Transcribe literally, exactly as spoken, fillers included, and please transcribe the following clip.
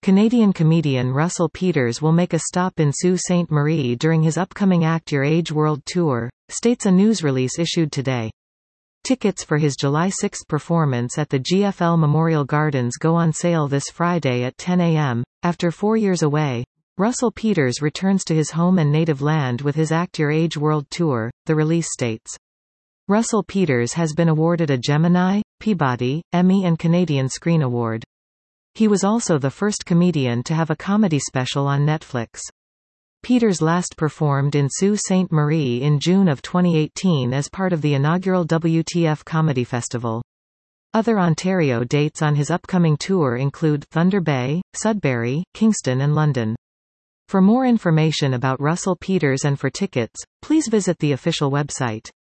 Canadian comedian Russell Peters will make a stop in Sault Ste. Marie during his upcoming Act Your Age World Tour, states a news release issued today. Tickets for his July sixth performance at the G F L Memorial Gardens go on sale this Friday at ten a m After four years away, Russell Peters returns to his home and native land with his Act Your Age World Tour, the release states. Russell Peters has been awarded a Gemini, Peabody, Emmy and Canadian Screen Award. He was also the first comedian to have a comedy special on Netflix. Peters last performed in Sault Ste. Marie in June of twenty eighteen as part of the inaugural W T F Comedy Festival. Other Ontario dates on his upcoming tour include Thunder Bay, Sudbury, Kingston and London. For more information about Russell Peters and for tickets, please visit the official website.